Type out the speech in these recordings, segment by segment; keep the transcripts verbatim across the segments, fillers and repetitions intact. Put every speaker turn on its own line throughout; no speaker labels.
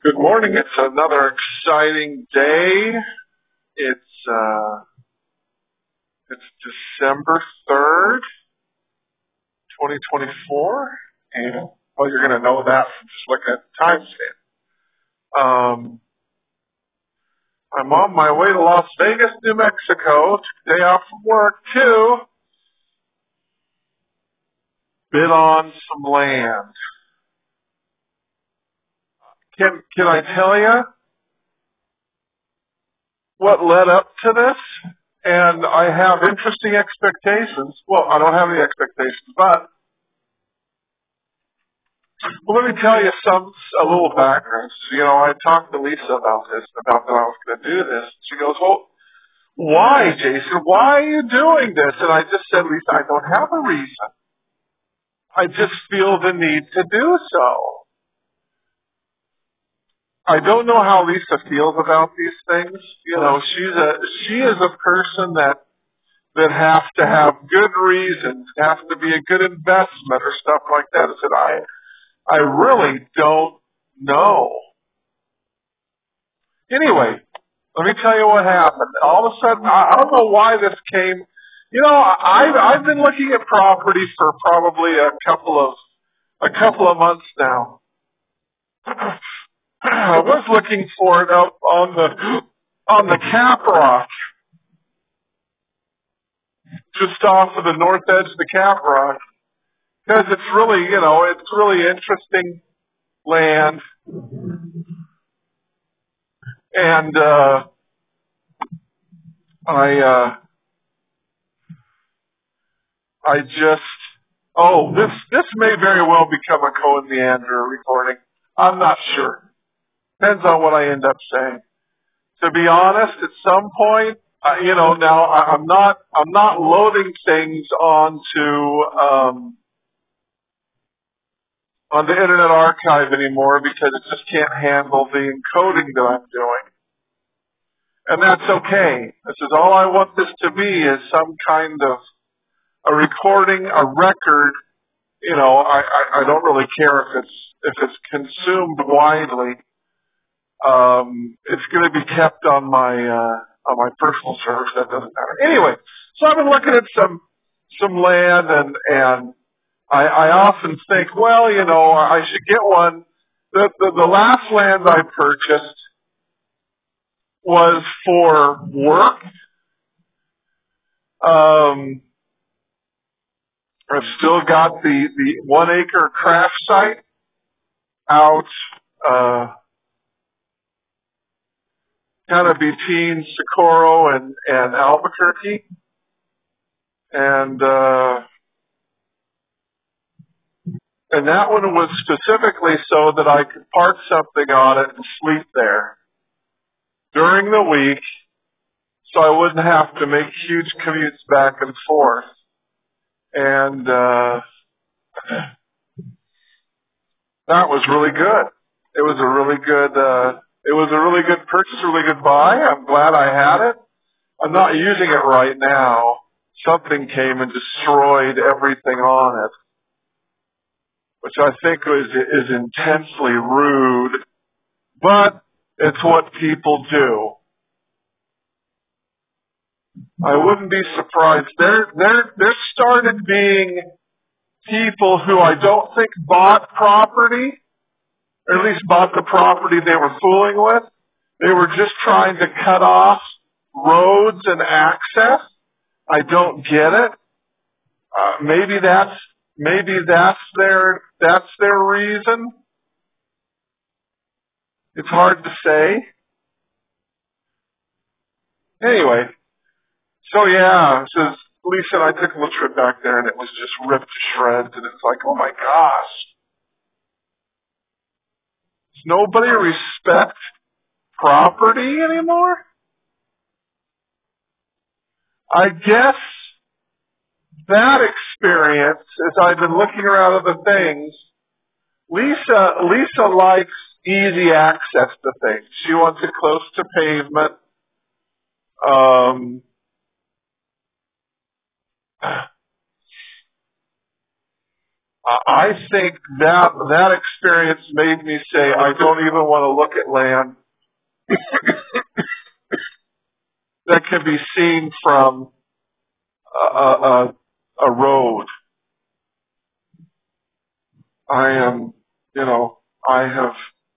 Good morning. It's another exciting day. It's uh, it's December third, twenty twenty-four, and well, you're going to know that from just looking at the timestamp. Um, I'm on my way to Las Vegas, New Mexico, took a day off from work to bid on some land. Can can I tell you what led up to this? And I have interesting expectations. Well, I don't have any expectations, but well, let me tell you some a little background. You know, I talked to Lisa about this, about that I was going to do this. She goes, "Well, why, Jason? Why are you doing this?" And I just said, "Lisa, I don't have a reason. I just feel the need to do so." I don't know how Lisa feels about these things. You know, she's a she is a person that that have to have good reasons, have to be a good investment or stuff like that. I said, I I really don't know. Anyway, let me tell you what happened. All of a sudden, I, I don't know why this came. You know, I've I've been looking at property for probably a couple of a couple of months now. I was looking for it up on the on the Cap Rock, just off of the north edge of the Cap Rock, because it's really, you know, it's really interesting land, and uh, I uh, I just oh this this may very well become a Cohen Meander recording. I'm not sure. Depends on what I end up saying. To be honest, at some point, uh, you know, now I, I'm not I'm not loading things onto um, on the Internet Archive anymore because it just can't handle the encoding that I'm doing, and that's okay. This is all I want this to be is some kind of a recording, a record. You know, I, I, I don't really care if it's if it's consumed widely. Um, it's going to be kept on my uh, on my personal servers. That doesn't matter. Anyway, so I've been looking at some some land, and and I, I often think, well, you know, I should get one. The the, the last land I purchased was for work. Um, I've still got the the one acre craft site out. Uh, kind of between Socorro and, and Albuquerque. And, uh, and that one was specifically so that I could park something on it and sleep there during the week so I wouldn't have to make huge commutes back and forth. And, uh, that was really good. It was a really good, uh, it was a really good purchase, a really good buy. I'm glad I had it. I'm not using it right now. Something came and destroyed everything on it, which I think is, is intensely rude, but it's what people do. I wouldn't be surprised. There, there, there started being people who I don't think bought property, or at least bought the property they were fooling with. They were just trying to cut off roads and access. I don't get it. Uh, maybe that's maybe that's their that's their reason. It's hard to say. Anyway, so yeah, it says Lisa and I took a little trip back there, and it was just ripped to shreds, and it's like, oh my gosh, does nobody respect property anymore? I guess that experience, as I've been looking around other things, Lisa Lisa likes easy access to things. She wants it close to pavement. Um, I think that that experience made me say I don't even want to look at land that can be seen from a, a, a road. I am, you know, I have.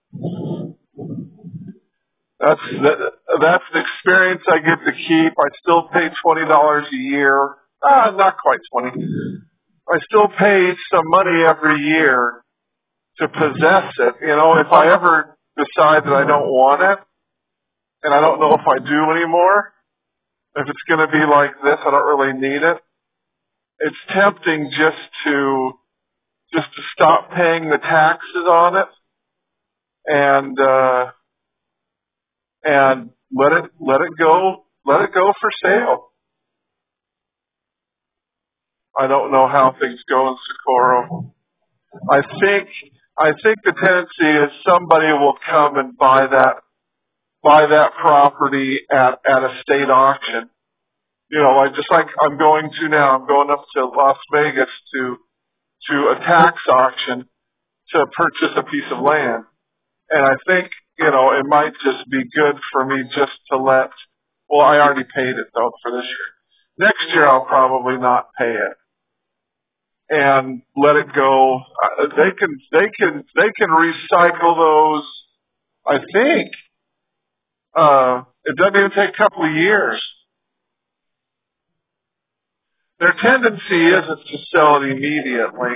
That's that, that's an experience I get to keep. I still pay twenty dollars a year. Ah, not quite twenty. I still pay some money every year to possess it. You know, if I ever decide that I don't want it, and I don't know if I do anymore, if it's going to be like this, I don't really need it. It's tempting just to just to stop paying the taxes on it and uh, and let it let it go let it go for sale. I don't know how things go in Socorro. I think I think the tendency is somebody will come and buy that buy that property at, at a state auction. You know, like just like I'm going to now, I'm going up to Las Vegas to to a tax auction to purchase a piece of land. And I think, you know, it might just be good for me just to let well, I already paid it though for this year. Next year I'll probably not pay it. And let it go. Uh, they can, they can, they can recycle those. I think uh, it doesn't even take a couple of years. Their tendency isn't to sell it immediately.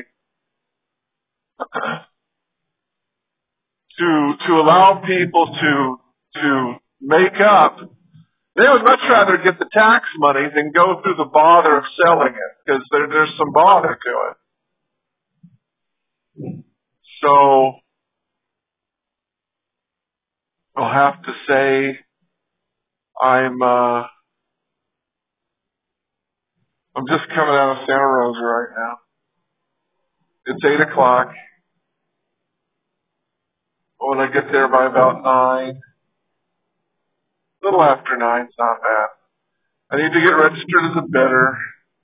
to to allow people to to make up. They would much rather get the tax money than go through the bother of selling it because there, there's some bother to it. So I'll have to say I'm uh, I'm just coming out of Santa Rosa right now. It's eight o'clock. When I get there by about nine, a little after nine, it's not bad. I need to get registered as a bidder.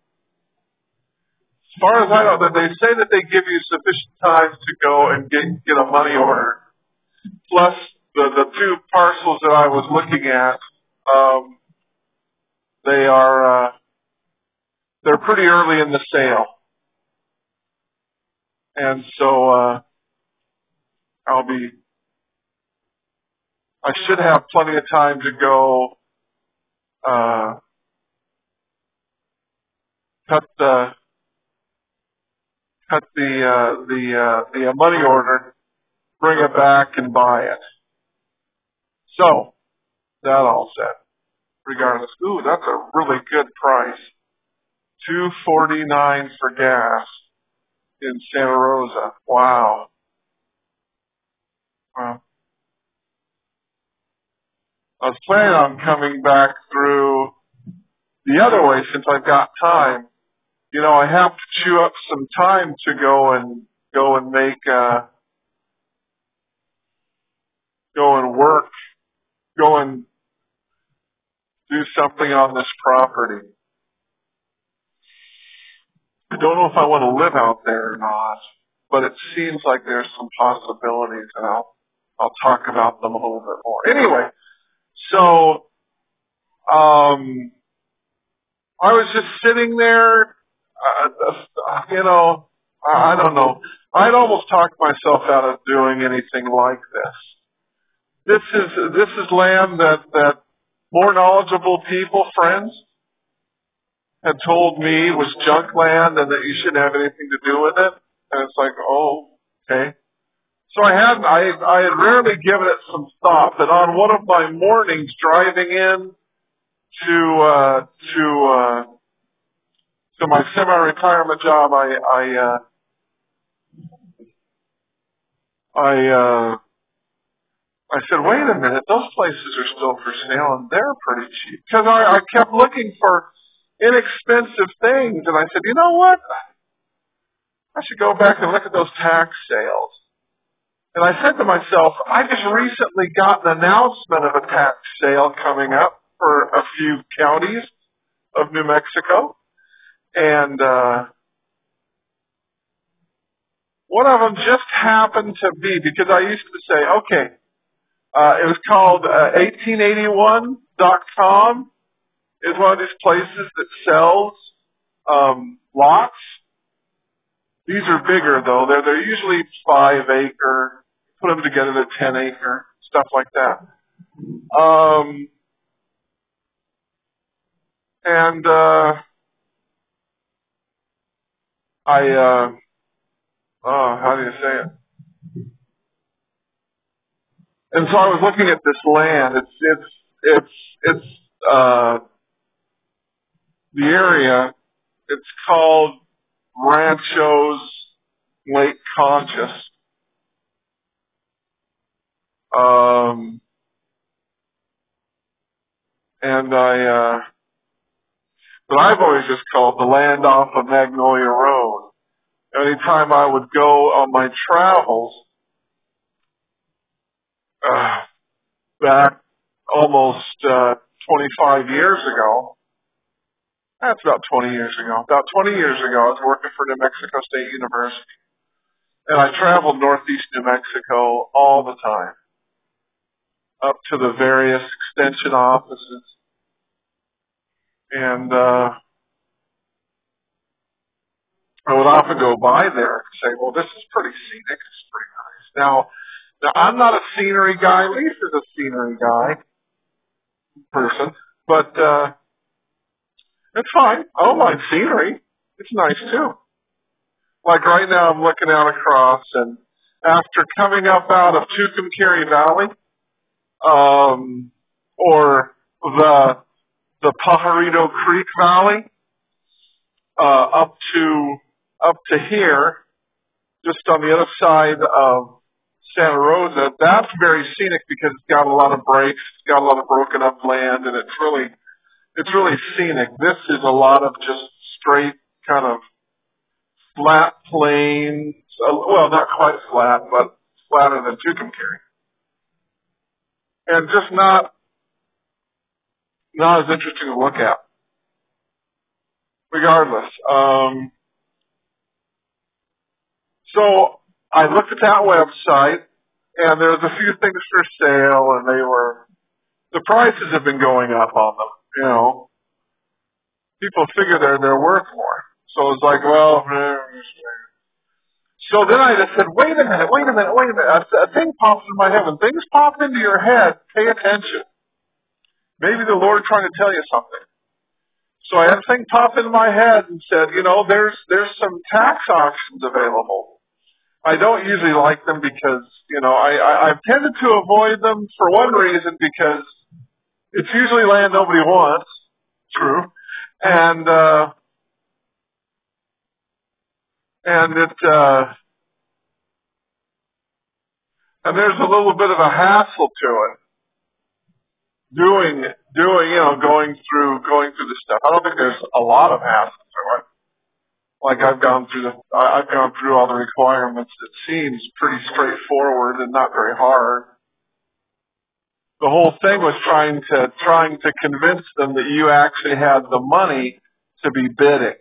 As far as I know, that they say that they give you sufficient time to go and get get a money order. Plus the the two parcels that I was looking at, um, they are uh, they're pretty early in the sale, and so uh, I'll be. I should have plenty of time to go uh, cut the cut the uh, the uh, the money order, bring it back, and buy it. So that all said, regardless, ooh, that's a really good price. Two forty nine for gas in Santa Rosa. Wow. Wow. I was planning on coming back through the other way since I've got time. You know, I have to chew up some time to go and go and make uh go and work, go and do something on this property. I don't know if I want to live out there or not, but it seems like there's some possibilities, and I'll I'll talk about them a little bit more. Anyway, so um, I was just sitting there, uh, you know, I don't know. I'd almost talked myself out of doing anything like this. This is this is land that that more knowledgeable people, friends, had told me was junk land and that you shouldn't have anything to do with it. And it's like, oh, okay. So I had I I had rarely given it some thought, but on one of my mornings driving in to uh, to uh, to my semi-retirement job, I I uh, I uh, I said, wait a minute, those places are still for sale and they're pretty cheap. Because I, I kept looking for inexpensive things, and I said, you know what? I should go back and look at those tax sales. And I said to myself, I just recently got an announcement of a tax sale coming up for a few counties of New Mexico. And uh, one of them just happened to be, because I used to say, okay, uh, it was called uh, eighteen eighty-one dot com is one of these places that sells um, lots. These are bigger, though. They're, they're usually five acre, put them together to ten acre, stuff like that. Um, and uh, I, uh, oh, how do you say it? And so I was looking at this land. It's, it's, it's, it's, uh, the area, it's called Ranchos Lake Conscious. Um, and I, uh, but I've always just called the land off of Magnolia Road. Anytime I would go on my travels, uh, back almost, uh, twenty-five years ago, that's about twenty years ago, about twenty years ago, I was working for New Mexico State University. And I traveled northeast New Mexico all the time, up to the various extension offices. And uh, I would often go by there and say, well, this is pretty scenic. It's pretty nice. Now, now I'm not a scenery guy. Lisa's a scenery guy, person. But uh, it's fine. I don't mind scenery. It's nice, too. Like right now, I'm looking out across, and after coming up out of Tucumcari Valley, um, or the the Pajarito Creek Valley, uh, up to up to here, just on the other side of Santa Rosa, that's very scenic because it's got a lot of breaks, it's got a lot of broken up land, and it's really it's really scenic. This is a lot of just straight kind of flat plains, well, not quite flat, but flatter than Tucumcari. And just not, not as interesting to look at. Regardless. Um, so I looked at that website, and there was a few things for sale, and they were, the prices have been going up on them, you know. People figure they're, they're worth more. So it's like, well, so then I just said, wait a minute, wait a minute, wait a minute. A, a thing pops in my head. When things pop into your head, pay attention. Maybe the Lord trying to tell you something. So I had a thing pop into my head and said, you know, there's there's some tax auctions available. I don't usually like them because, you know, I, I, I've tended to avoid them for one reason, because it's usually land nobody wants. True. And, uh, and it, uh, and there's a little bit of a hassle to it. Doing, doing, you know, going through, going through the stuff. I don't think there's a lot of hassle to it. Like I've gone through the, I've gone through all the requirements. It seems pretty straightforward and not very hard. The whole thing was trying to, trying to convince them that you actually had the money to be bidding.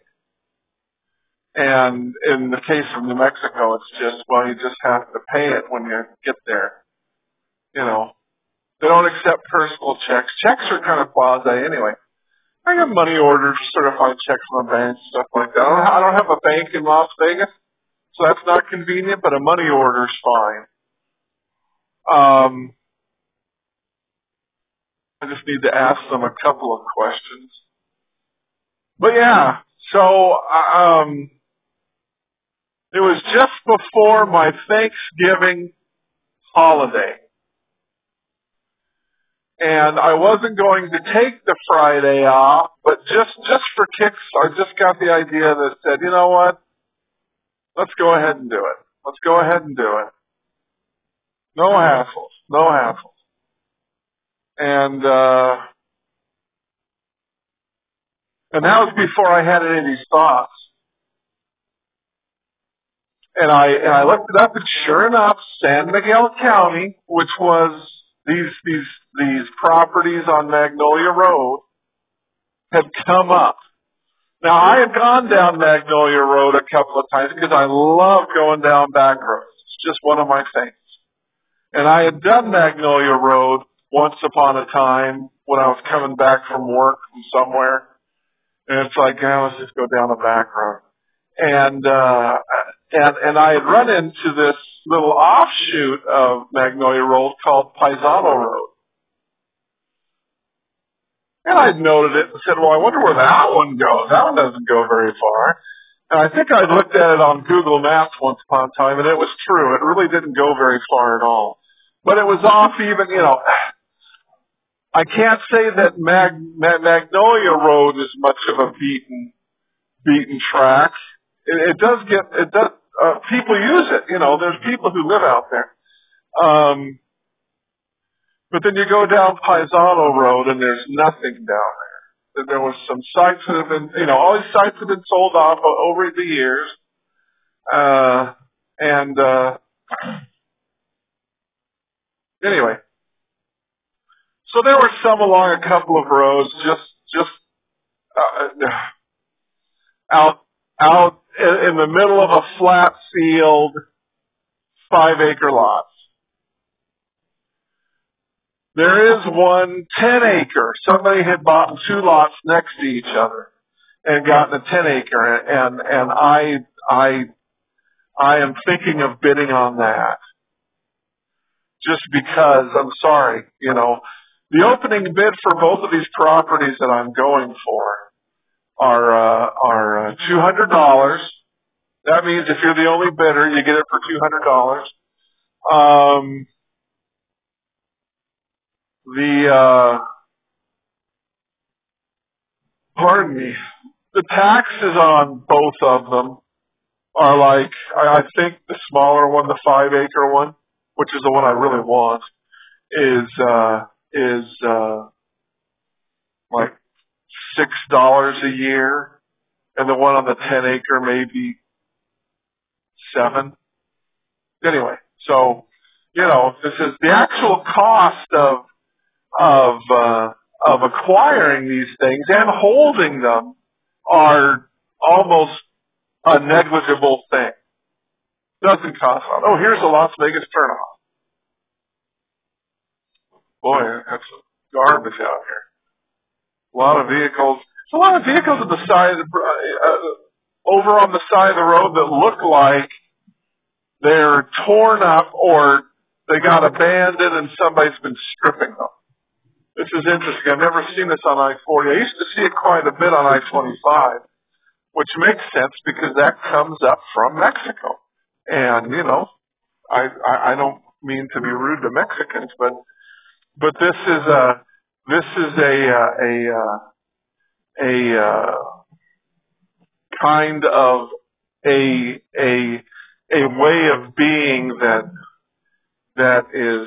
And in the case of New Mexico, it's just, well, you just have to pay it when you get there. You know, they don't accept personal checks. Checks are kind of quasi anyway. I have money orders, certified checks from a bank, stuff like that. I don't, I don't have a bank in Las Vegas, so that's not convenient, but a money order's fine. Um, I just need to ask them a couple of questions. But yeah, so, um, it was just before my Thanksgiving holiday. And I wasn't going to take the Friday off, but just, just for kicks, I just got the idea that said, you know what? Let's go ahead and do it. Let's go ahead and do it. No hassles. No hassles. And, uh, and that was before I had any of these thoughts. And I, and I looked it up, and sure enough, San Miguel County, which was these, these, these properties on Magnolia Road, had come up. Now, I had gone down Magnolia Road a couple of times because I love going down back roads. It's just one of my things. And I had done Magnolia Road once upon a time when I was coming back from work from somewhere. And it's like, yeah, let's just go down a back road. And, uh, and, and I had run into this little offshoot of Magnolia Road called Paisano Road. And I'd noted it and said, well, I wonder where that one goes. That one doesn't go very far. And I think I'd looked at it on Google Maps once upon a time, and it was true. It really didn't go very far at all. But it was off even, you know, I can't say that Mag, Mag, Magnolia Road is much of a beaten, beaten track. It, it does get, it does, uh, people use it, you know, there's people who live out there. Um, but then you go down Paisano Road and there's nothing down there. There was some sites that have been, you know, all these sites have been sold off over the years. Uh, and, uh, anyway. So there were some along a couple of roads, just, just, uh, out, out in the middle of a flat field, five acre lots. There is one ten acre. Somebody had bought two lots next to each other and gotten a ten acre, and, and I, I, I am thinking of bidding on that. Just because, I'm sorry, you know, the opening bid for both of these properties that I'm going for are, uh, are, uh, two hundred dollars. That means if you're the only bidder, you get it for two hundred dollars. Um, the, uh, pardon me, the taxes on both of them are like, I, I think the smaller one, the five acre one, which is the one I really want, is, uh, is, uh, like six dollars a year. And the one on the ten acre maybe seven. Anyway, so, you know, this is the actual cost of, of, uh, of acquiring these things and holding them are almost a negligible thing. Doesn't cost a lot. Oh, here's a Las Vegas turnoff. Boy, that's garbage out here. A lot of vehicles. There's a lot of vehicles at the side, of the, uh, over on the side of the road that look like they're torn up or they got abandoned and somebody's been stripping them. This is interesting. I've never seen this on I forty. I used to see it quite a bit on I twenty-five, which makes sense because that comes up from Mexico. And, you know, I, I, I don't mean to be rude to Mexicans, but, but this is a, this is a, a, a, a, uh, kind of a, a, a way of being that, that is,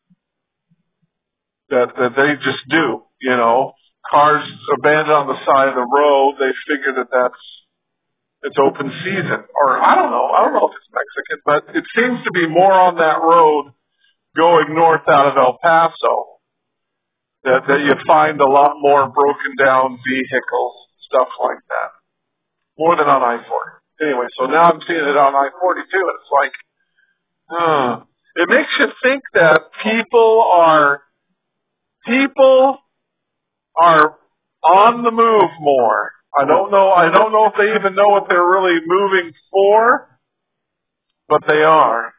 that, that they just do, you know, cars abandoned on the side of the road, they figure that that's, it's open season, or I don't know, I don't know if it's Mexican, but it seems to be more on that road going north out of El Paso, that, that you find a lot more broken down vehicles, stuff like that, more than on I forty. Anyway, so now I'm seeing it on I forty-two, and it's like, huh. It makes you think that people are, people are on the move more. I don't know, I don't know if they even know what they're really moving for, but they are.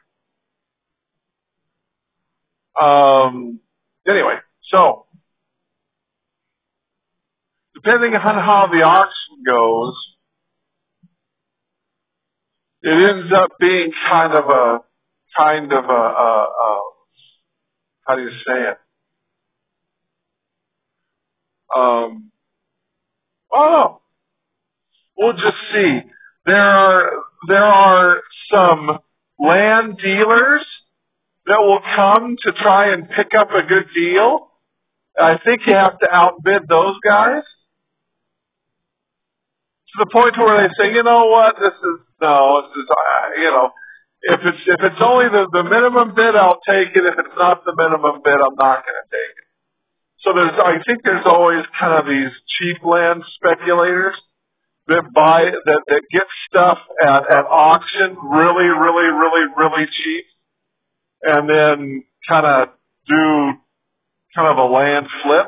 Um, anyway, so, depending on how the auction goes, it ends up being kind of a, kind of a, a, a how do you say it? Um, oh, we'll just see. There are, there are some land dealers that will come to try and pick up a good deal. I think you have to outbid those guys to the point where they say, you know what, this is, no, this is, uh, you know, if it's, if it's only the, the minimum bid, I'll take it. If it's not the minimum bid, I'm not going to take it. So there's, I think there's always kind of these cheap land speculators that buy that that get stuff at at auction really, really, really, really cheap, and then kind of do kind of a land flip.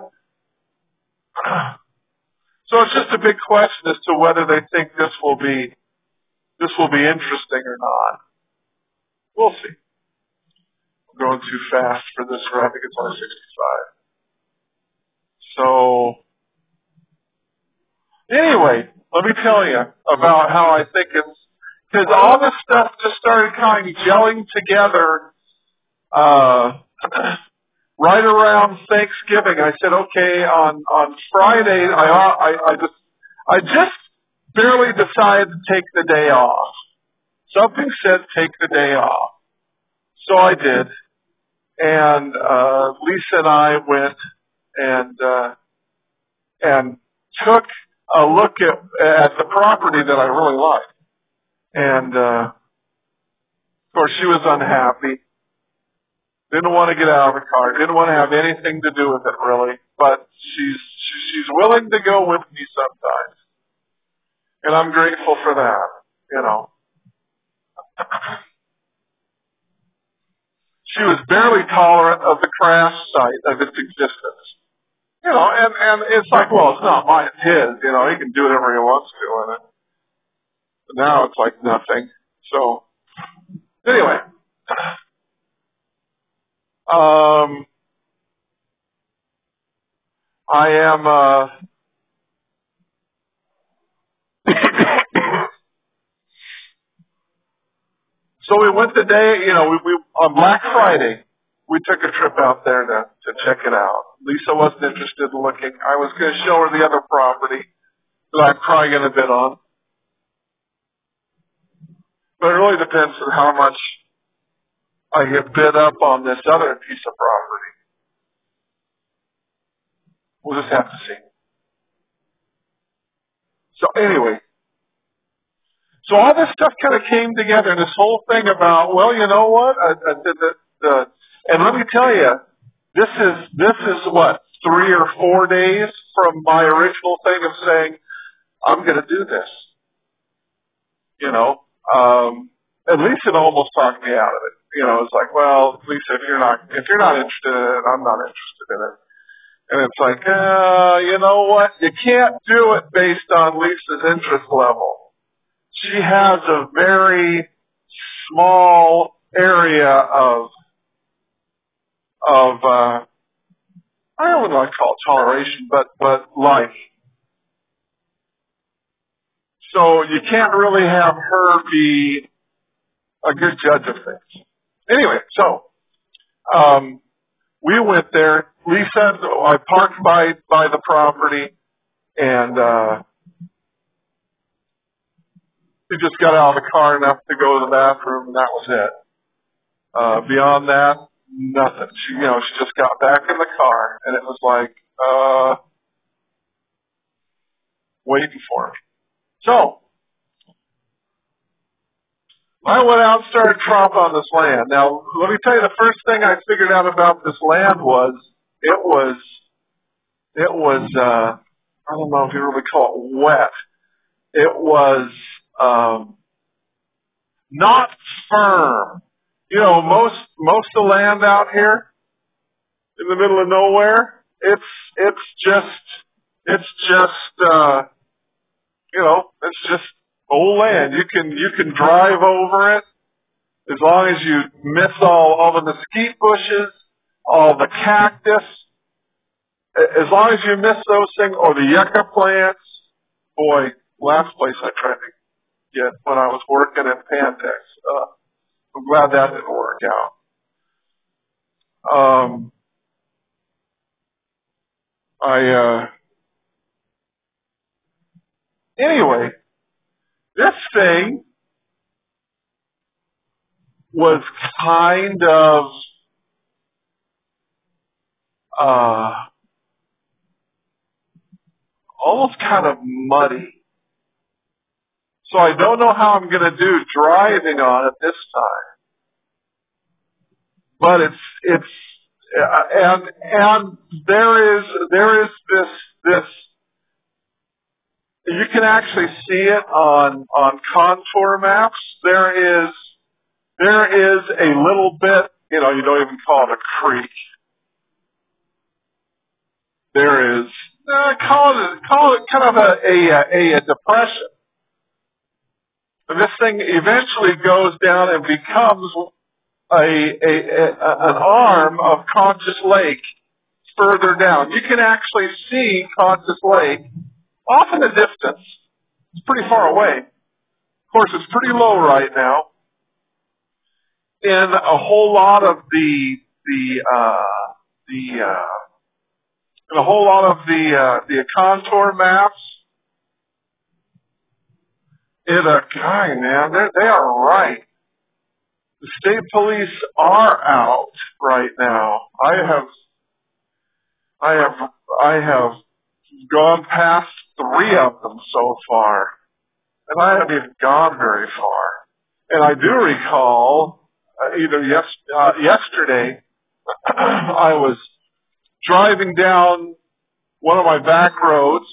So it's just a big question as to whether they think this will be this will be interesting or not. We'll see. I'm going too fast for this. I think it's only sixty-five. So anyway, let me tell you about how I think it's, because all this stuff just started kind of gelling together uh, right around Thanksgiving. I said, okay, on, on Friday, I, I, I just, I just barely decided to take the day off. Something said take the day off. So I did. And, uh, Lisa and I went and, uh, and took a look at, at the property that I really liked. And, uh, of course she was unhappy. Didn't want to get out of the car. Didn't want to have anything to do with it, really. But she's she's willing to go with me sometimes, and I'm grateful for that. You know, she was barely tolerant of the crash site of its existence. You know, and and it's like, well, it's not mine, it's his. You know, he can do whatever he wants to in it. But now it's like nothing. So anyway. Um, I am, uh, so we went the day, you know, we, we, on Black Friday, we took a trip out there to, to check it out. Lisa wasn't interested in looking. I was going to show her the other property that I'm probably going to bid on. But it really depends on how much I get bid up on this other piece of property. We'll just have to see. So anyway, so all this stuff kind of came together, and this whole thing about, well, you know what? I, I did the, the, and let me tell you, this is this is what three or four days from my original thing of saying I'm going to do this. You know, um, at least it almost talked me out of it. You know, it's like, well, Lisa, if you're not if you're not interested in it, I'm not interested in it. And it's like, uh, you know what? You can't do it based on Lisa's interest level. She has a very small area of, of, uh, I don't know what I call it toleration, but, but life. So you can't really have her be a good judge of things. Anyway, so, um, we went there. Lisa, I parked by, by the property, and, uh, we just got out of the car enough to go to the bathroom, and that was it. Uh, beyond that, nothing. She, you know, she just got back in the car, and it was like, uh, waiting for me. So, I went out and started tromping on this land. Now, let me tell you, the first thing I figured out about this land was, it was, it was, uh, I don't know if you really call it wet. It was, um, not firm. You know, most, most of the land out here in the middle of nowhere, it's, it's just, it's just, uh, you know, it's just old land. You can, you can drive over it as long as you miss all, all the mesquite bushes, all the cactus, as long as you miss those things, or the yucca plants. Boy, last place I tried to get when I was working at Pantex, uh, I'm glad that didn't work out. Um, I, uh, anyway, this thing was kind of, uh, almost kind of muddy. So I don't know how I'm going to do driving on it this time. But it's, it's, uh, and, and there is, there is this, this, you can actually see it on, on contour maps. There is, there is a little bit, you know, you don't even call it a creek. There is, uh, call it, call it kind of a, a, a, a depression. And this thing eventually goes down and becomes a, a, a, an arm of Conscious Lake further down. You can actually see Conscious Lake off in the distance. It's pretty far away. Of course, it's pretty low right now. In a whole lot of the the uh, the uh, in a whole lot of the uh, the contour maps, it a guy man, they are right. The state police are out right now. I have I have I have gone past three of them so far, and I haven't even gone very far. And I do recall, uh, either yes, uh, yesterday, I was driving down one of my back roads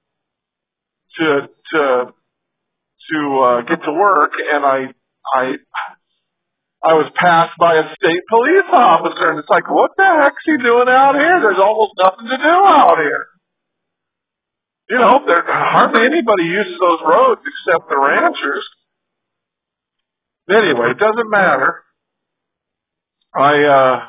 to to to uh, get to work, and I I I was passed by a state police officer, and it's like, what the heck's he doing out here? There's almost nothing to do out here. You know, there hardly anybody uses those roads except the ranchers. Anyway, it doesn't matter. I, uh,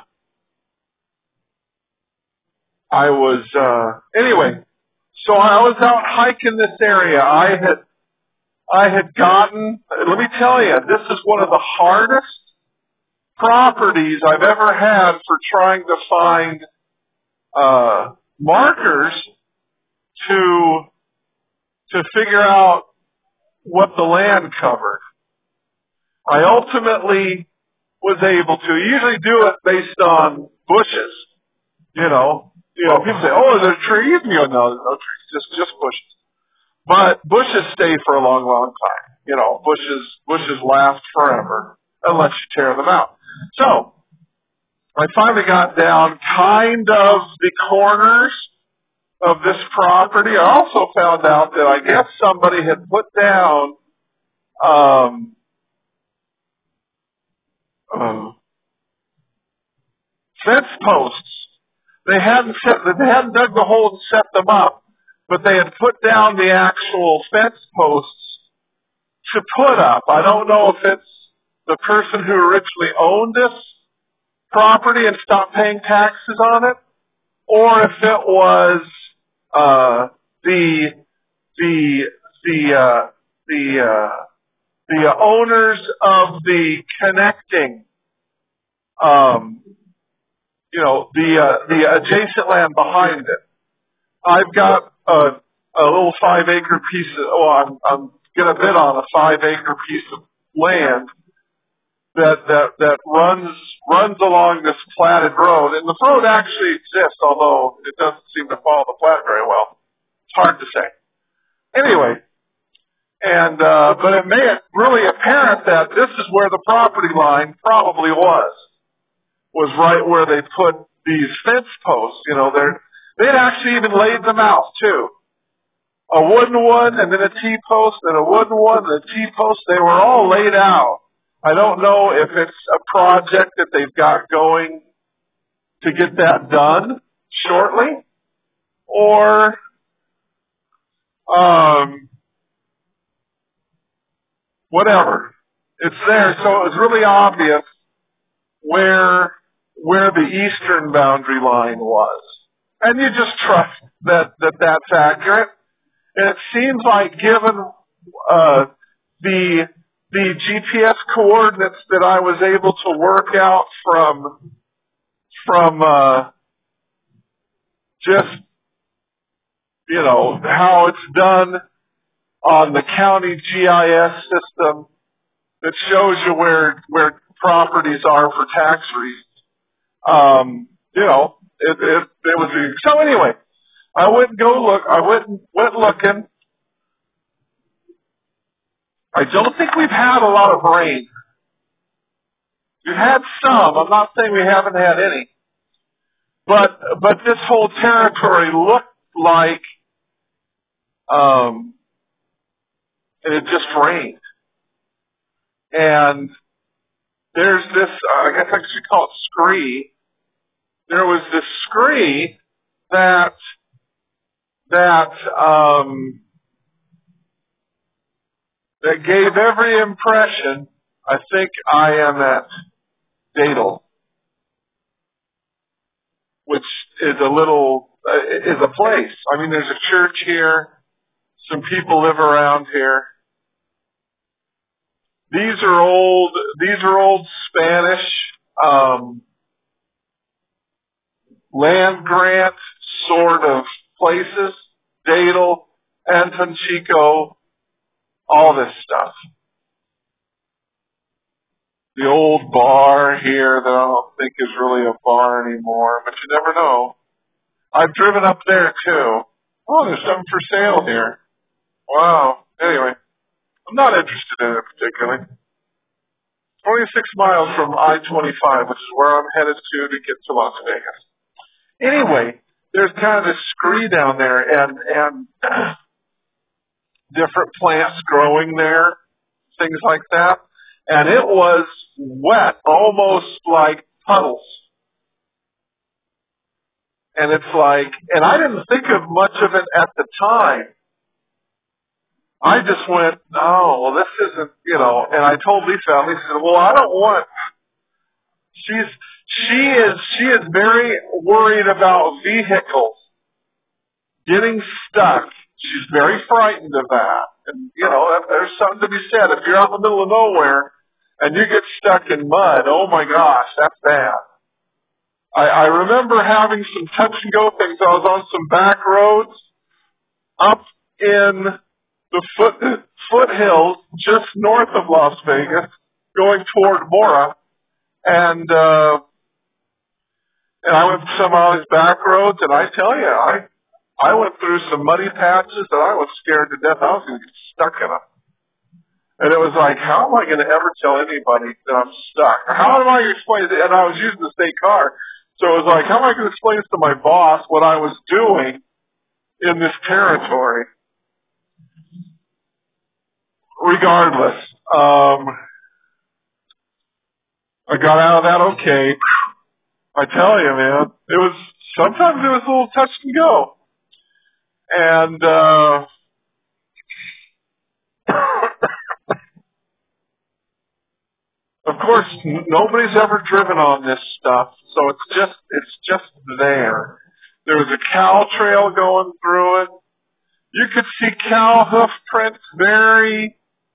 I was, uh, anyway, so I was out hiking this area. I had, I had gotten, let me tell you, this is one of the hardest properties I've ever had for trying to find, uh, markers to to figure out what the land covered. I ultimately was able to usually do it based on bushes. You know, you know, people say, "Oh, are there trees?" And you go, "No, there's no trees, just just bushes." But bushes stay for a long, long time. You know, bushes bushes last forever unless you tear them out. So I finally got down kind of the corners of this property. I also found out that I guess somebody had put down um, um, fence posts. They hadn't set, they hadn't dug the hole and set them up, but they had put down the actual fence posts to put up. I don't know if it's the person who originally owned this property and stopped paying taxes on it, or if it was Uh, the, the, the, uh, the, uh, the owners of the connecting, um, you know, the, uh, the adjacent land behind it. I've got a, a little five acre piece of, oh, I'm, I'm gonna bid on a five acre piece of land that, that, that runs, runs along this platted road. And the road actually exists, although it doesn't seem to follow the plat very well. It's hard to say. Anyway, and, uh, but it made it really apparent that this is where the property line probably was, was right where they put these fence posts. You know, they're, they'd actually even laid them out too. A wooden one, and then a T-post, and a wooden one, and a T-post. They were all laid out. I don't know if it's a project that they've got going to get that done shortly, or um, whatever. It's there, so it was really obvious where where the eastern boundary line was, and you just trust that, that that's accurate. And it seems like, given uh, the the G P S coordinates that I was able to work out from, from, uh, just, you know, how it's done on the county G I S system that shows you where, where properties are for tax reasons. Um, you know, it, it, it was, so anyway, I went and go look, I went, went looking. I don't think we've had a lot of rain. We've had some. I'm not saying we haven't had any. But, but this whole territory looked like, um, and it just rained. And there's this, uh, I guess I should call it scree. There was this scree that, that, um, that gave every impression, I think I am at Dadle, which is a little, uh, is a place. I mean, there's a church here. Some people live around here. These are old, these are old Spanish, um, land grant sort of places. Dadle, Anton Chico, all this stuff. The old bar here that I don't think is really a bar anymore, but you never know. I've driven up there too. Oh, there's something for sale here. Wow. Anyway, I'm not interested in it particularly. twenty-six miles from I twenty-five, which is where I'm headed to to get to Las Vegas. Anyway, there's kind of this scree down there and, and different plants growing there, things like that. And it was wet, almost like puddles. And it's like, and I didn't think of much of it at the time. I just went, oh, well, this isn't, you know, and I told Lisa, and Lisa said, well, I don't want, she's, she is, she is very worried about vehicles getting stuck. She's very frightened of that. And, you know, there's something to be said. If you're out in the middle of nowhere and you get stuck in mud, oh my gosh, that's bad. I, I remember having some touch and go things. I was on some back roads up in the foot, foothills just north of Las Vegas, going toward Mora, and uh, and I went some of these back roads, and I tell you, I I went through some muddy patches that I was scared to death. I was going to get stuck in them, and it was like, how am I going to ever tell anybody that I'm stuck? How am I going to explain it? And I was using the state car, so it was like, how am I going to explain this to my boss what I was doing in this territory? Regardless, um, I got out of that okay. I tell you, man, it was, sometimes it was a little touch and go. And, uh, of course, n- nobody's ever driven on this stuff, so it's just, it's just there. There was a cow trail going through it. You could see cow hoof prints very,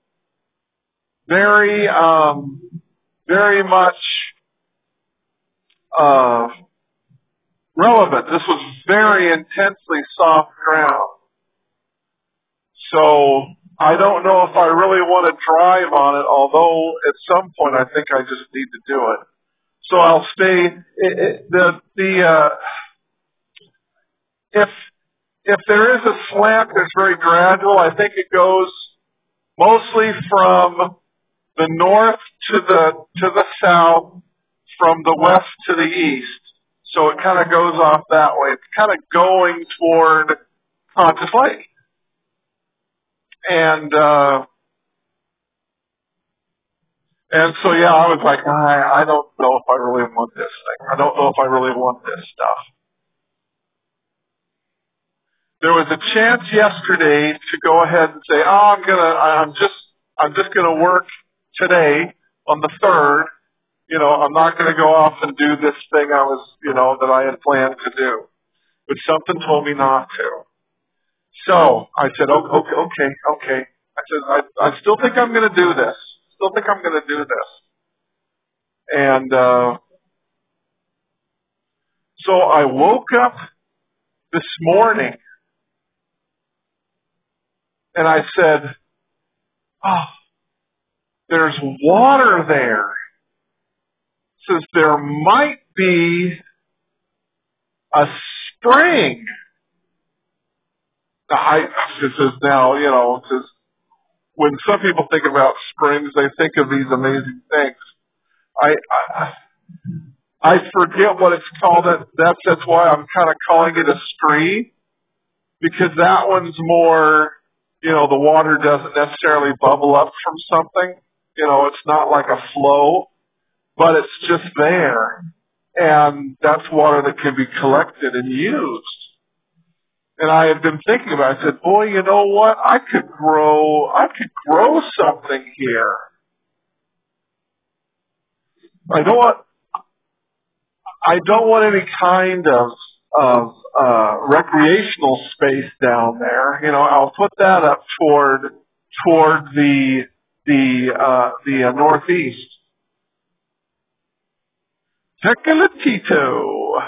very, um, very much, uh, relevant. This was very intensely soft ground. So, I don't know if I really want to drive on it, although at some point I think I just need to do it. So I'll stay, it, it, the, the, uh, if, if there is a slant that's very gradual, I think it goes mostly from the north to the, to the south, from the west to the east. So it kind of goes off that way. It's kind of going toward Pontus Lake. And, uh, and so yeah, I was like, I, I don't know if I really want this thing. I don't know if I really want this stuff. There was a chance yesterday to go ahead and say, oh, I'm gonna, I'm just, I'm just gonna work today on the third. You know, I'm not gonna go off and do this thing I was, you know, that I had planned to do. But something told me not to. So I said, oh, okay, okay, okay. I said, I, I still think I'm gonna do this. Still think I'm gonna do this. And, uh, so I woke up this morning and I said, oh, there's water there. Says there might be a spring. Now, I, this is now, you know, this is, when some people think about springs, they think of these amazing things. I, I, I forget what it's called. That, that's, that's why I'm kind of calling it a scree, because that one's more, you know, the water doesn't necessarily bubble up from something. You know, it's not like a flow, but it's just there. And that's water that can be collected and used. And I had been thinking about it. I said, boy, you know what? I could grow, I could grow something here. I don't want, I don't want any kind of, of, uh, recreational space down there. You know, I'll put that up toward, toward the, the, uh, the uh, northeast. Tecalitito.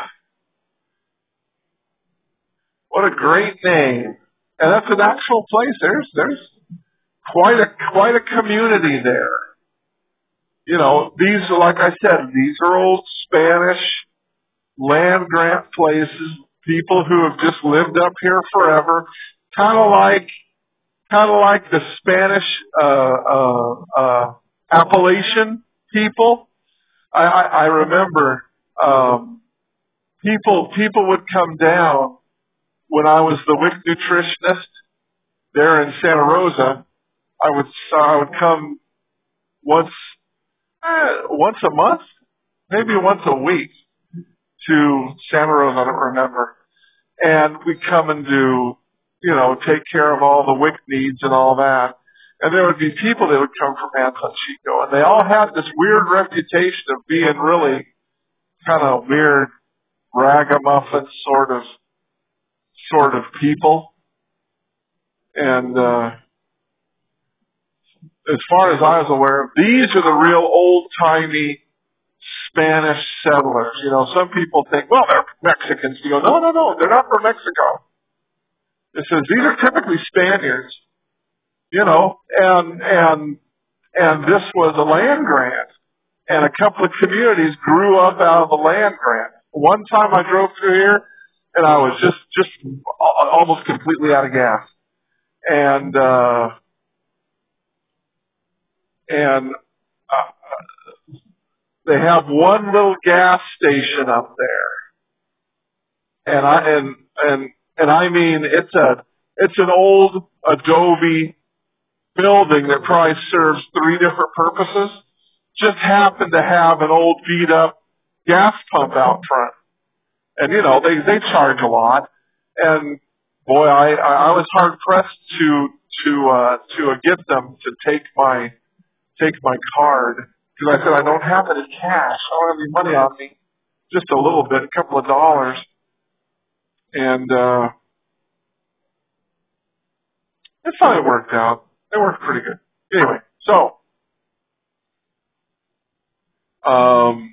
What a great name. And that's an actual place. There's, there's quite a, quite a community there. You know, these are, like I said, these are old Spanish land grant places, people who have just lived up here forever, kind of like, kind of like the Spanish, uh, uh, uh, Appalachian people. I, I, I remember, um, people, people would come down when I was the W I C nutritionist there in Santa Rosa. I would, I would come once, eh, once a month, maybe once a week to Santa Rosa, I don't remember. And we'd come and do, you know, take care of all the W I C needs and all that. And there would be people that would come from Anton Chico, and they all had this weird reputation of being really kind of weird, ragamuffin sort of, sort of people. And, uh, as far as I was aware, these are the real old-timey Spanish settlers. You know, some people think, well, they're Mexicans. You go, no, no, no, they're not from Mexico. It says these are typically Spaniards, you know, and, and, and this was a land grant. And a couple of communities grew up out of the land grant. One time I drove through here and I was just, just almost completely out of gas. And, uh, and, uh, they have one little gas station up there. And I, and, and, and I mean, it's a, it's an old adobe building that probably serves three different purposes. Just happened to have an old beat up gas pump out front. And you know, they, they charge a lot. And boy, I, I was hard pressed to, to, uh, to uh, get them to take my, take my card. Cause I said, I don't have any cash. I don't have any money on me. Just a little bit, a couple of dollars. And, uh, it finally worked out. It worked pretty good. Anyway, so, um,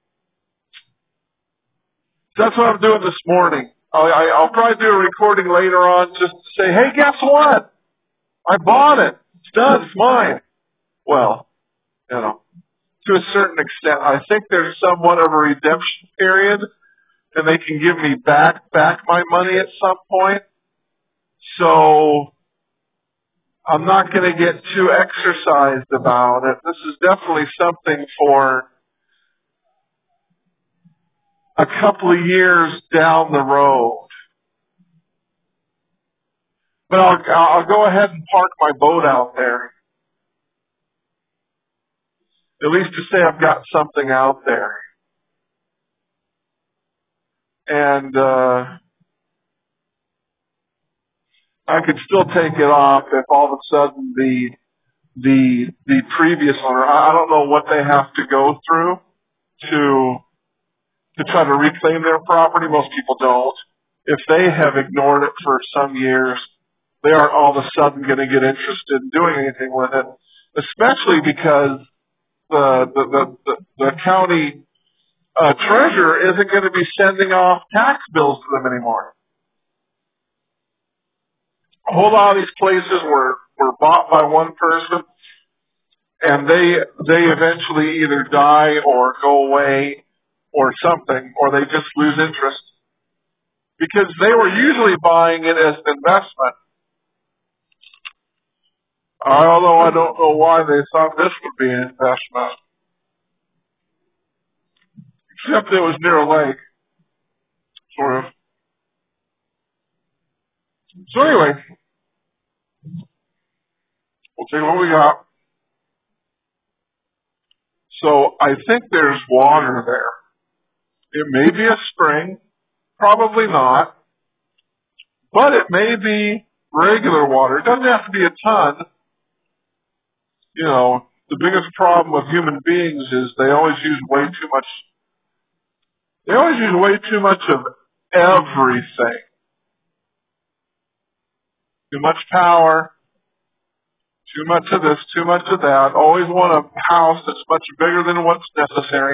that's what I'm doing this morning. I'll, I, I'll probably do a recording later on just to say, hey, guess what? I bought it. It's done. It's mine. Well, you know, to a certain extent, I think there's somewhat of a redemption period, and they can give me back, back my money at some point. So, I'm not going to get too exercised about it. This is definitely something for a couple of years down the road. But I'll, I'll go ahead and park my boat out there. At least to say I've got something out there. And, uh, I could still take it off if all of a sudden the, the, the previous owner, I don't know what they have to go through to, to try to reclaim their property. Most people don't. If they have ignored it for some years, they aren't all of a sudden going to get interested in doing anything with it, especially because the, the, the, the, the county uh, treasurer isn't going to be sending off tax bills to them anymore. A whole lot of these places were, were bought by one person, and they they eventually either die or go away or something, or they just lose interest. Because they were usually buying it as an investment. Although I don't know why they thought this would be an investment. Except it was near a lake. Sort of. So anyway, We'll take what we got. So I think there's water there. It may be a spring, probably not, but it may be regular water. It doesn't have to be a ton. You know, the biggest problem with human beings is they always use way too much. They always use way too much of everything. Too much power, too much of this, too much of that. Always want a house that's much bigger than what's necessary.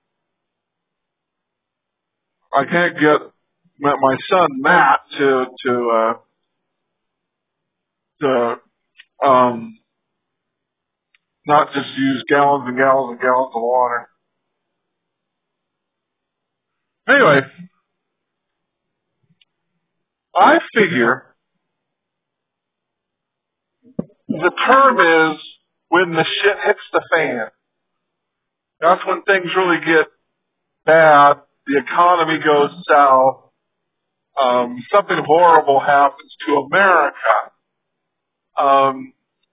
I can't get my son Matt to to uh, to um, not just use gallons and gallons and gallons of water. Anyway, I figure the term is when the shit hits the fan. That's when things really get bad. The economy goes south. Um, something horrible happens to America. Um,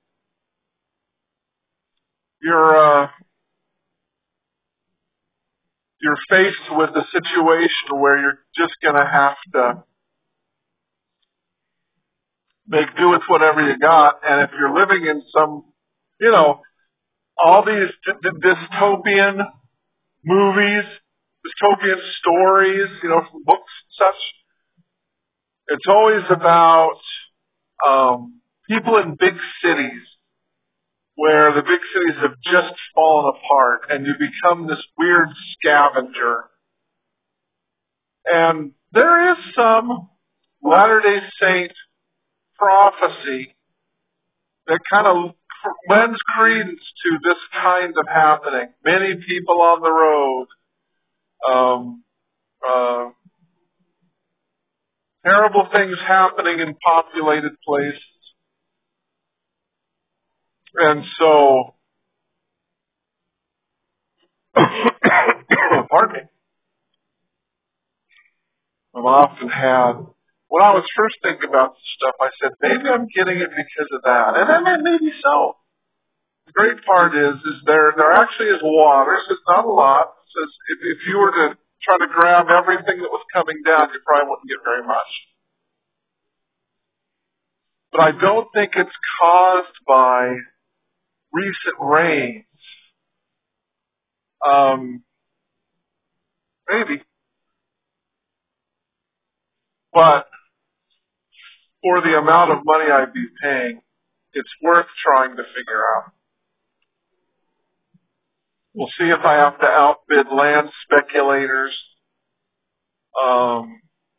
you're uh, you're faced with a situation where you're just going to have to make do with whatever you got. And if you're living in some, you know, all these d- d- dystopian movies, dystopian stories, you know, from books and such, it's always about um, people in big cities where the big cities have just fallen apart and you become this weird scavenger. And there is some Latter-day Saint prophecy that kind of lends credence to this kind of happening. Many people on the road, um, uh, terrible things happening in populated places. And so, pardon me, I've often had, when I was first thinking about this stuff, I said, maybe I'm getting it because of that. And then maybe so. The great part is, is there, there actually is water. So it's not a lot. It says if, if you were to try to grab everything that was coming down, you probably wouldn't get very much. But I don't think it's caused by recent rains. Um, maybe. But for the amount of money I'd be paying, it's worth trying to figure out. We'll see if I have to outbid land speculators. Um,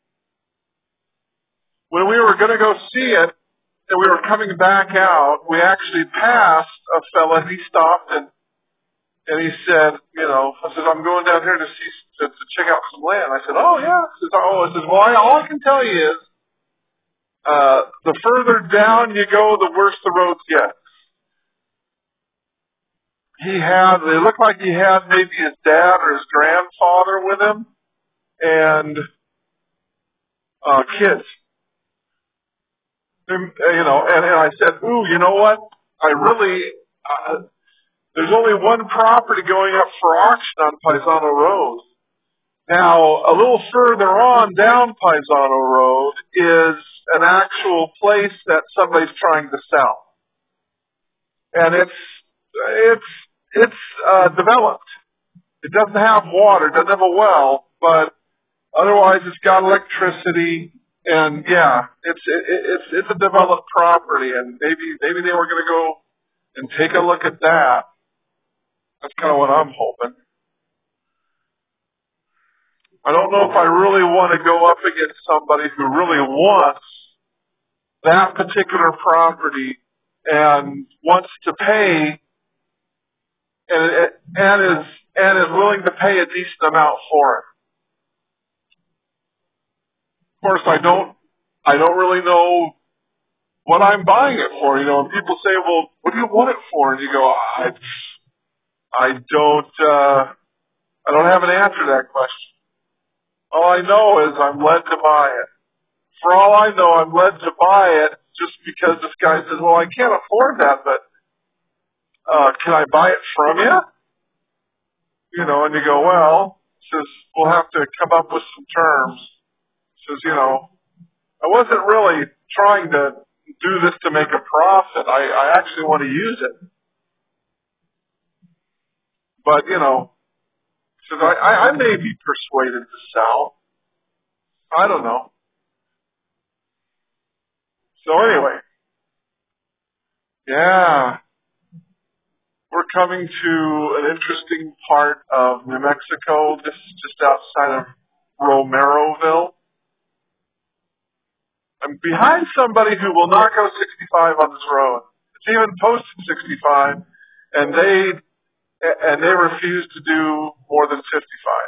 when we were going to go see it, and we were coming back out, we actually passed a fella, and he stopped, and and he said, you know, I said, I'm going down here to see, to, to check out some land. I said, oh, yeah. He says, oh, I said, well, I, all I can tell you is, uh, the further down you go, the worse the roads get. He had, it looked like he had maybe his dad or his grandfather with him, and uh, kids. And, you know, and, and I said, ooh, you know what? I really, uh, there's only one property going up for auction on Paisano Road. Now, a little further on down Paisano Road is an actual place that somebody's trying to sell. And it's, it's, it's, uh, developed. It doesn't have water, it doesn't have a well, but otherwise it's got electricity, and yeah, it's, it, it's, it's a developed property, and maybe, maybe they were going to go and take a look at that. That's kind of what I'm hoping. I don't know if I really want to go up against somebody who really wants that particular property and wants to pay and, and is and is willing to pay a decent amount for it. Of course, I don't I don't really know what I'm buying it for. You know, and people say, "Well, what do you want it for?" And you go, "I I don't uh, I don't have an answer to that question. All I know is I'm led to buy it." For all I know, I'm led to buy it just because this guy says, well, I can't afford that, but uh, can I buy it from you? You know, and you go, well, says, we'll have to come up with some terms. Says, you know, I wasn't really trying to do this to make a profit. I, I actually want to use it. But, you know, says, I, I, I may be persuaded to sell. I don't know. So anyway, yeah, we're coming to an interesting part of New Mexico, just, just outside of Romeroville. I'm behind somebody who will not go sixty-five on this road. It's even posted sixty-five, and they and they refuse to do more than fifty-five.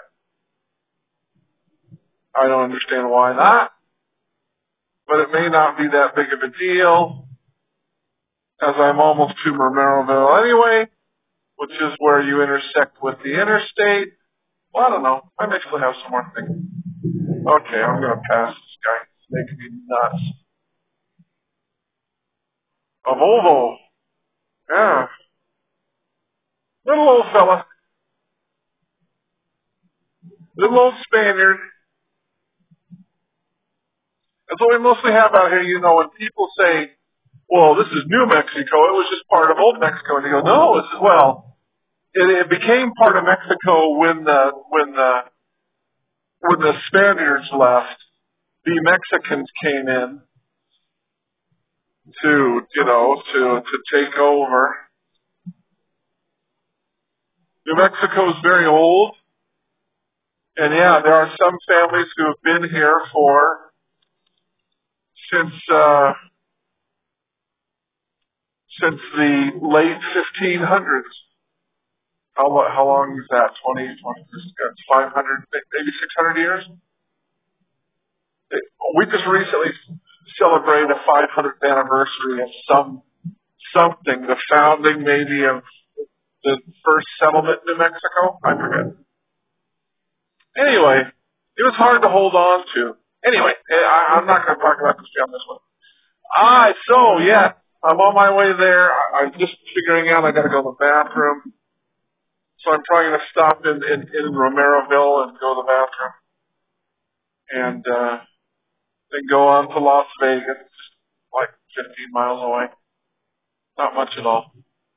I don't understand why not, but it may not be that big of a deal, as I'm almost to Romeroville anyway, which is where you intersect with the interstate. Well, I don't know. I may still have some more things. Okay, I'm going to pass this guy. It's making me nuts. A Volvo. Yeah. Little old fella. Little old Spaniard. That's what we mostly have out here. You know, when people say, well, this is New Mexico, it was just part of Old Mexico. And you go, no, this is, well, it, it became part of Mexico when the, when the, when the Spaniards left. The Mexicans came in to, you know, to, to take over. New Mexico is very old. And yeah, there are some families who have been here for, since, uh, since the late fifteen hundreds. How, how long is that? twenty, twenty, five hundred, maybe six hundred years? We just recently celebrated a five hundredth anniversary of some, something, the founding maybe of the first settlement in New Mexico. I forget. Anyway, it was hard to hold on to. Anyway, I, I'm not going to talk about this on this one. Ah, so yeah, I'm on my way there. I, I'm just figuring out I got to go to the bathroom. So I'm trying to stop in, in, in Romeroville and go to the bathroom. And uh, then go on to Las Vegas, like fifteen miles away. Not much at all.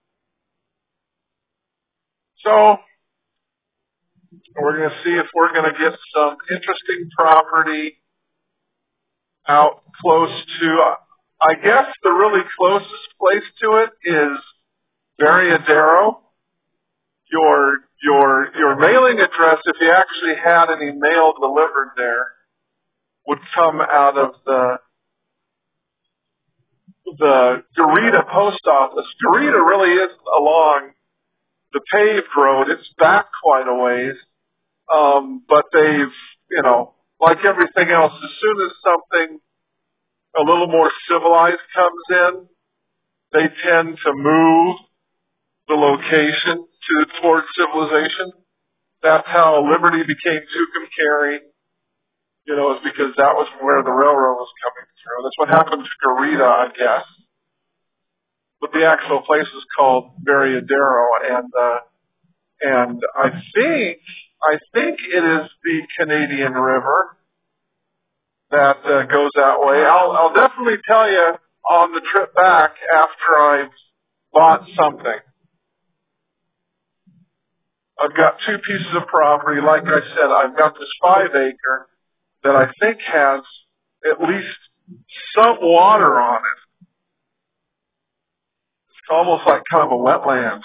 So we're going to see if we're going to get some interesting property out close to, I guess the really closest place to it is Variadero. Your, your, your mailing address, if you actually had any mail delivered there, would come out of the, the Garita post office. Garita really is along the paved road. It's back quite a ways. Um, but they've, you know, like everything else, as soon as something a little more civilized comes in, they tend to move the location to towards civilization. That's how Liberty became Tucumcari, you know, is because that was where the railroad was coming through. That's what happened to Garita, I guess. But the actual place is called Variadero, and uh, and I think I think it is the Canadian River that uh, goes that way. I'll I'll definitely tell you on the trip back after I've bought something. I've got two pieces of property. Like I said, I've got this five acre that I think has at least some water on it. It's almost like kind of a wetland.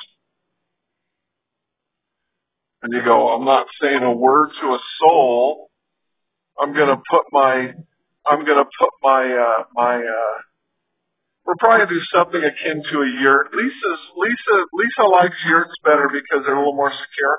And you go, I'm not saying a word to a soul. I'm gonna put my, I'm gonna put my, uh, my, uh, we'll probably do something akin to a yurt. Lisa's, Lisa, Lisa likes yurts better because they're a little more secure.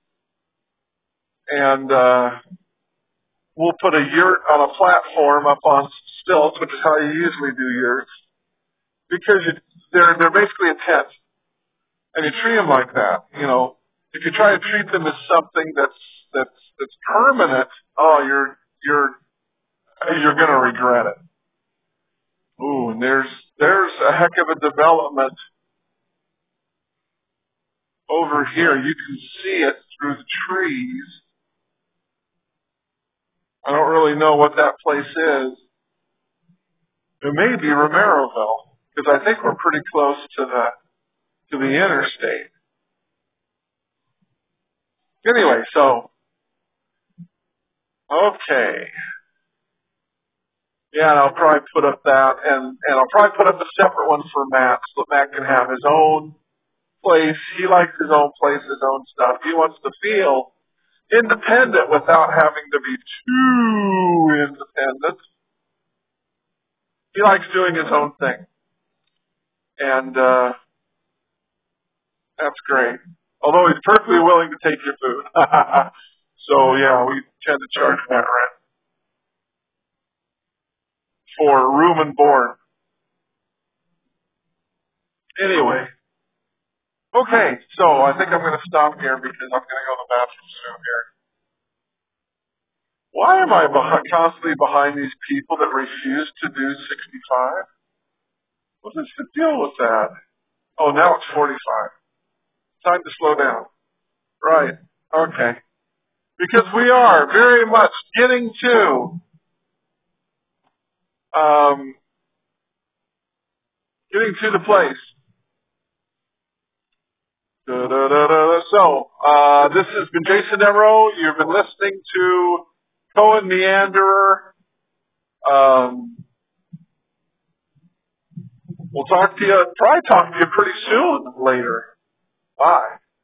And, uh, we'll put a yurt on a platform up on stilts, which is how you usually do yurts. Because you, they're, they're basically a tent. And you treat them like that, you know. If you try to treat them as something that's, that's, that's permanent, oh, you're, you're, you're going to regret it. Ooh, and there's there's a heck of a development over here. You can see it through the trees. I don't really know what that place is. It may be Romeroville, because I think we're pretty close to the to the interstate. Anyway, so okay. Yeah, and I'll probably put up that, and, and I'll probably put up a separate one for Matt, so that Matt can have his own place. He likes his own place, his own stuff. He wants to feel independent without having to be too independent. He likes doing his own thing. And uh, that's great. Although he's perfectly willing to take your food. So, yeah, we tend to charge that rent for room and board. Anyway. Okay, so I think I'm going to stop here because I'm going to go to the bathroom soon here. Why am I behind, constantly behind these people that refuse to do sixty-five? What is the deal with that? Oh, now it's forty-five. Time to slow down. Right. Okay. Because we are very much getting to um, getting to the place. Da, da, da, da. So, uh, this has been Jason Emerald. You've been listening to Cohen Meanderer. Um, we'll talk to you, probably talk to you pretty soon later. Bye.